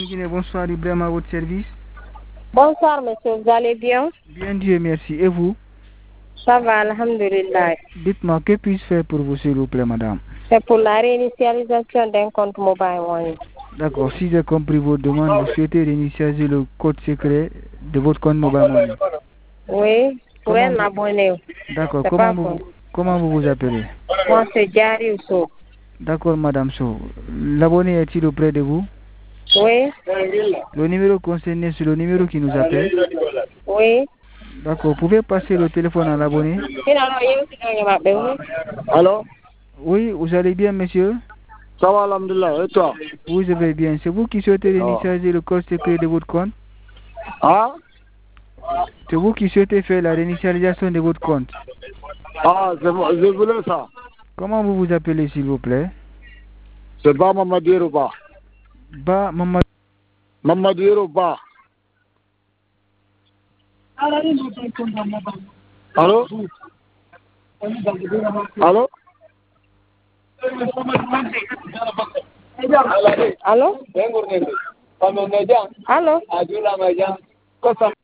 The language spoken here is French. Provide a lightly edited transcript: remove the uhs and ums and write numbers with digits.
Bonsoir Ibrahim à votre service. Bonsoir monsieur, vous allez bien? Bien Dieu merci. Et vous? Ça va, alhamdulillah. Dites-moi, que puis-je faire pour vous s'il vous plaît madame? C'est pour la réinitialisation d'un compte mobile money. D'accord, si j'ai compris vos demandes, vous souhaitez réinitialiser le code secret de votre compte mobile money. Oui, pour un abonné. D'accord, C'est pas comment vous vous appelez? Moi c'est Diary Ousso. D'accord madame So. L'abonné est-il auprès de vous? Oui. Le numéro concerné, c'est le numéro qui nous appelle? Oui. D'accord, vous pouvez passer le téléphone à l'abonné? Allô? Oui, vous allez bien monsieur? Ça va, alhamdulillah, et toi? Oui, je vais bien. C'est vous qui souhaitez réinitialiser le code secret de votre compte? Ah? C'est vous qui souhaitez faire la réinitialisation de votre compte? Ah, je voulais ça. Comment vous vous appelez s'il vous plaît? C'est pas Mamadou Yoruba. Mamadou. Mamadou Yoruba. Allô? Allô? Allô? Allô?